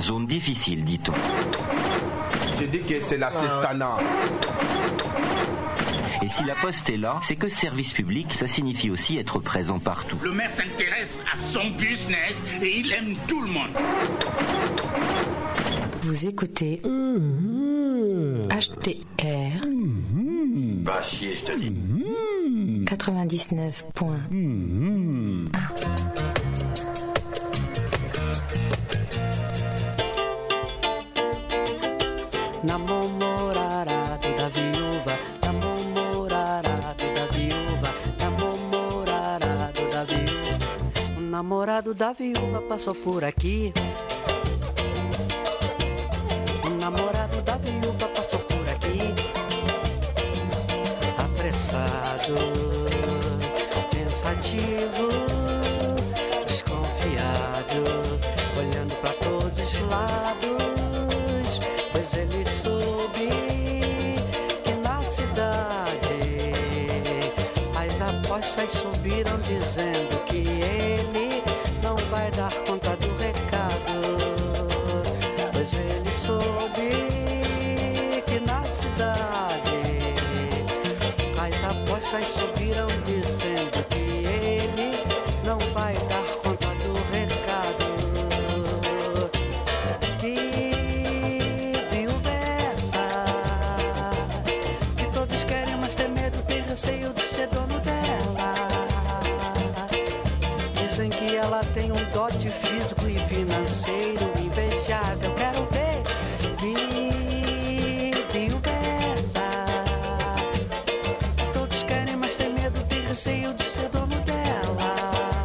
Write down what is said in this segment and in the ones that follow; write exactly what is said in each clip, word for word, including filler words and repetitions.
Zone difficile, dit-on. J'ai dit que c'est la Sestana. Et si la poste est là, c'est que service public, ça signifie aussi être présent partout. Le maire s'intéresse à son business et il aime tout le monde. Vous écoutez H T R. Va chier, je te dis. quatre-vingt-dix-neuf point un. Namorado da viúva, namorado da viúva, namorado da viúva. O namorado da viúva passou por aqui. O namorado da viúva passou por aqui. Apressado, pensativo, desconfiado, olhando pra todos os lados, pois ele soube que na cidade as apostas subiram dizendo que ele não vai dar conta do recado, pois ele soube que na cidade as apostas subiram dizendo que ele não vai dar conta do recado. Que viúva é essa? Que todos querem, mas tem medo, tem receio de ser dono dela. Dizem que ela tem um dote físico e financeiro invejável. Quero ver. Que viúva é essa? Que todos querem, mas tem medo, tem receio de ser dono dela.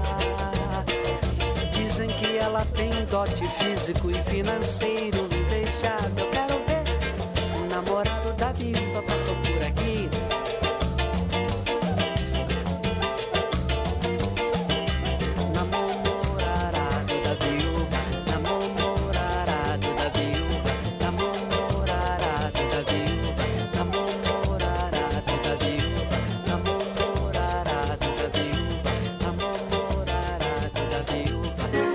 Dizem que ela tem um dote físico e financeiro invejável. Quero ver. O namorado da viúva passou por aqui. Namorado da viúva, namorado da viúva, namorado da viúva, namorado da viúva, namorado da viúva, namorado da viúva.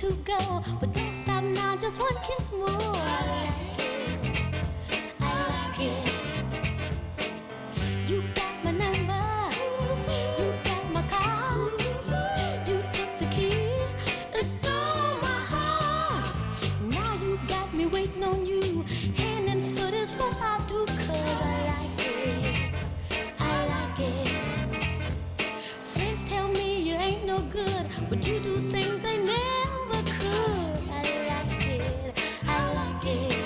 to go, but don't stop now, just one kiss more. I like it, I like it. You got my number, you got my car, you took the key and stole my heart. Now you got me waiting on you, hand and foot is what I do, cause I like it, I like it. Friends tell me you ain't no good, but you do things they never could. I like it, I like it.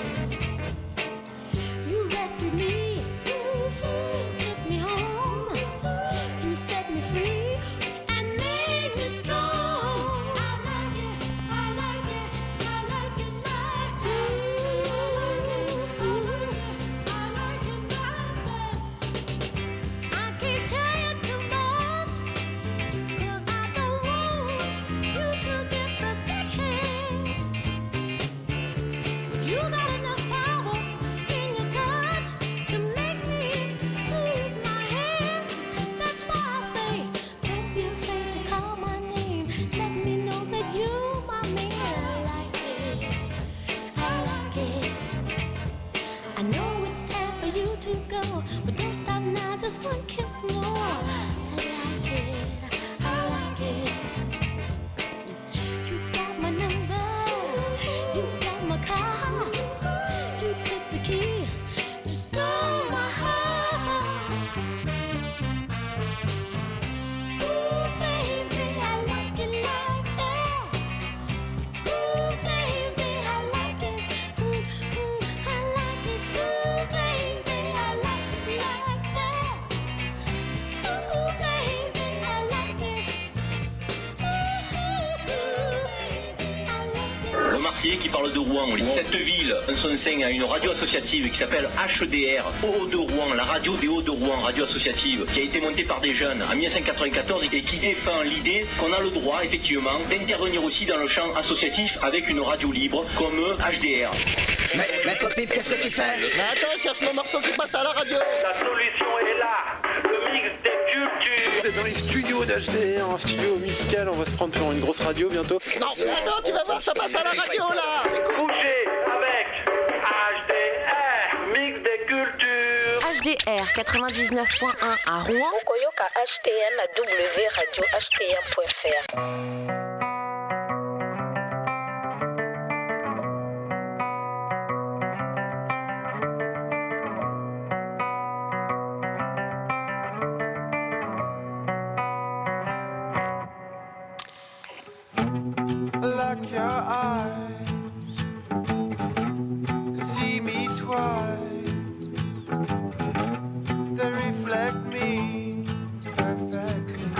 You rescued me, took me home, you set me free and made me strong. I like it, I like it, I like it like that. I like it like that. I can't tell you too much, cause I don't want you to get the big head. You got enough power in your touch to make me lose my head. That's why I say, don't be afraid to call my name. Let me know that you're my man. I like it, I like it. I know it's time for you to go, but don't stop now, just one kiss more. I like it, I like it. You got my number, you got my car, you took the key, you stole my heart. Ooh, baby, I like it like that. Ooh, baby, I like it. Mm, mm, I like it. Ooh, baby, I like it like that. Ooh, baby, I like it. Ooh, baby, I like it. Le Marseillais qui parle de Rouen. Cette ville, en son sein, a une radio associative qui s'appelle H D R, Hauts de Rouen, la radio des Hauts de Rouen, radio associative, qui a été montée par des jeunes en dix-neuf cent quatre-vingt-quatorze et qui défend l'idée qu'on a le droit, effectivement, d'intervenir aussi dans le champ associatif avec une radio libre comme H D R. Mais, mais Popip, qu'est-ce que tu fais? Mais attends, cherche mon morceau qui passe à la radio. La solution est là, le mix des cultures. On est dans les studios d'H D R, un studio musical, on va se prendre pour une grosse radio bientôt. Non, attends, tu vas voir, ça passe à la radio là. Bougez avec H D R, mix des cultures. H D R quatre-vingt-dix-neuf point un à Rouen. Koyoka H T M à W radio H T M point F R. Lock your eyes, see me twice. They reflect me perfectly.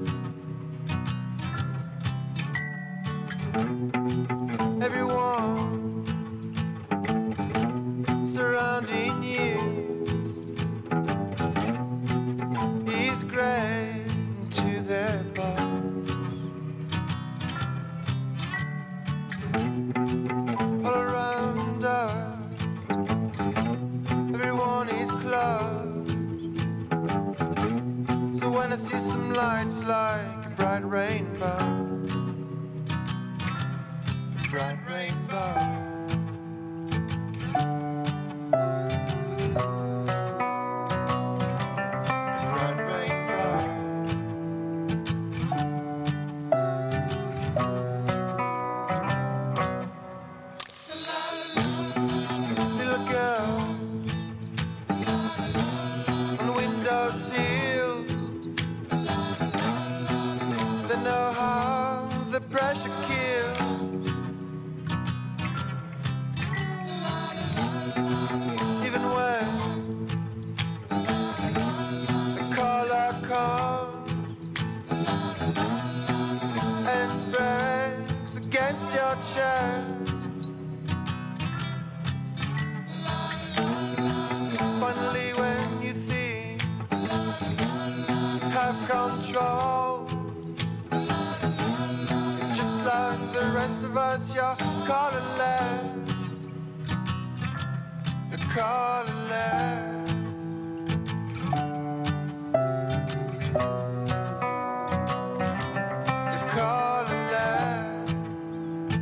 Everyone surrounding you is great to their bones. All around us, everyone is closed. So when I see some lights like a bright rainbow, a bright rainbow. Pressure kills. Even when the color comes and breaks against your chest, finally when you think you have control, like the rest of us, you're colorless. You're colorless. You're colorless.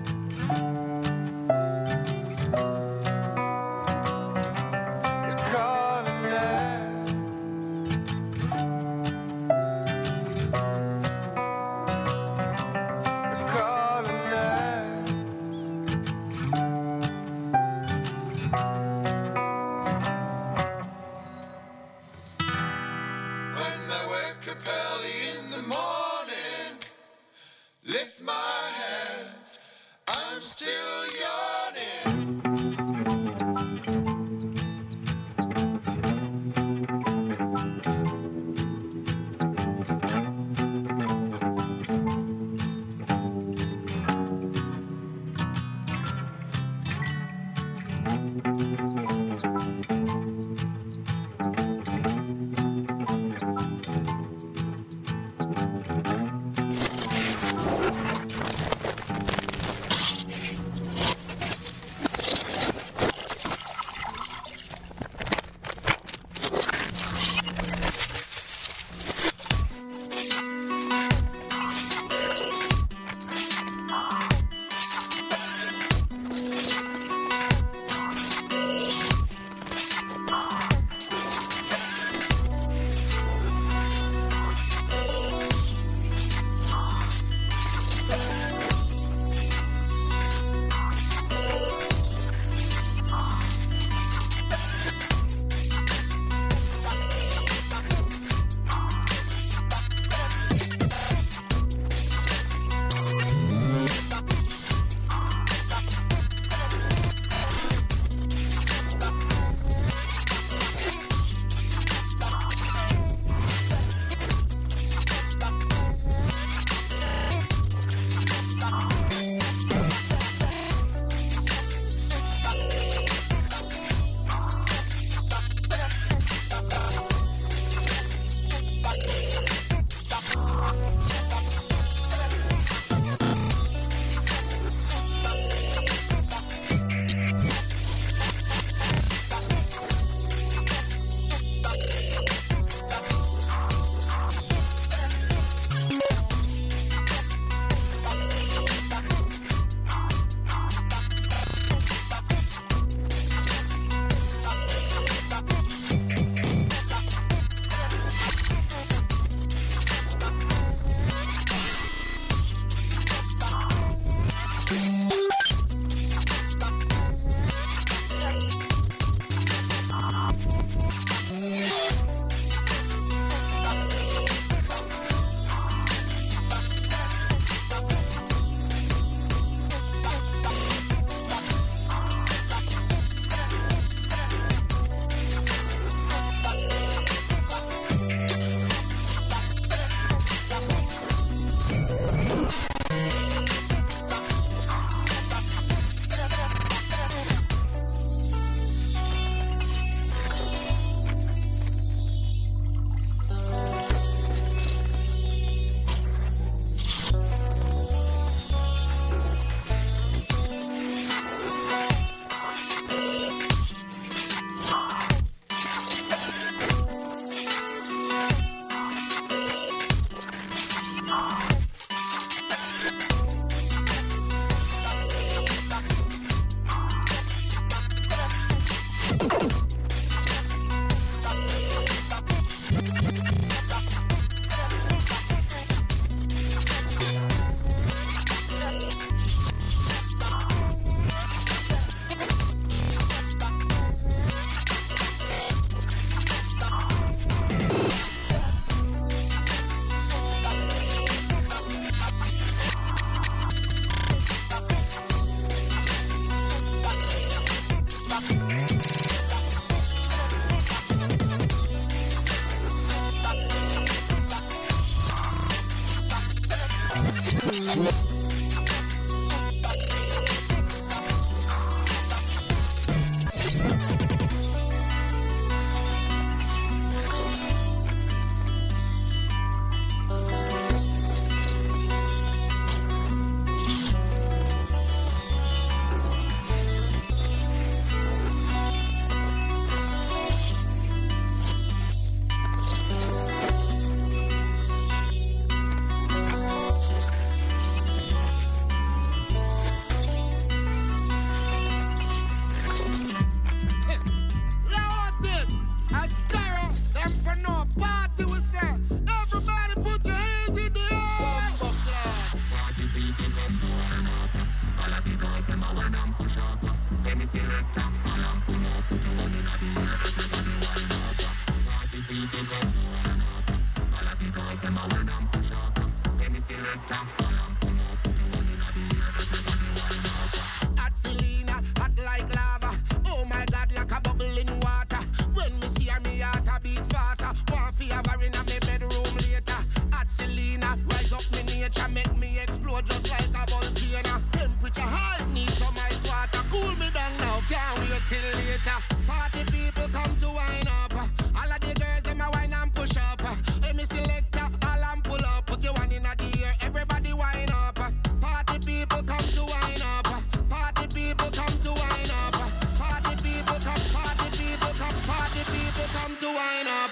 till later.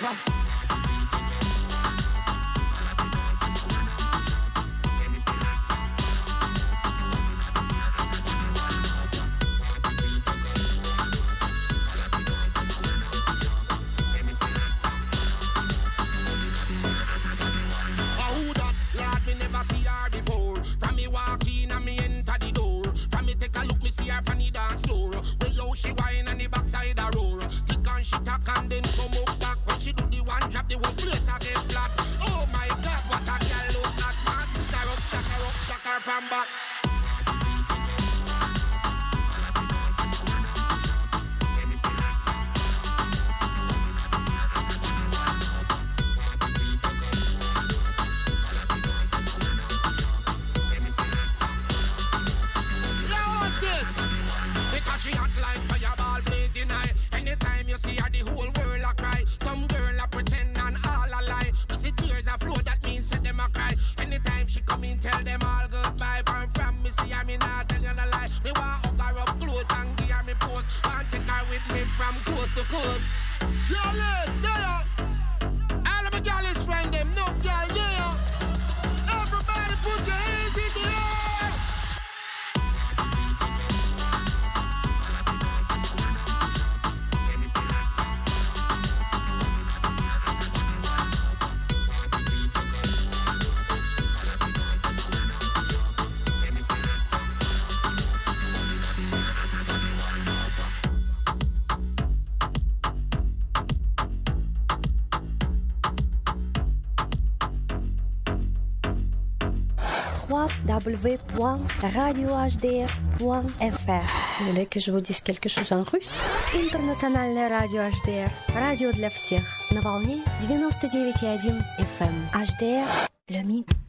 w w w point radio h d r point f r. Vous voulez que je vous dise quelque chose en russe? Интернациональное радио эйч ди ар. Радио для всех. На волне девяносто девять и один эф эм. эйч ди ар. Le mythe.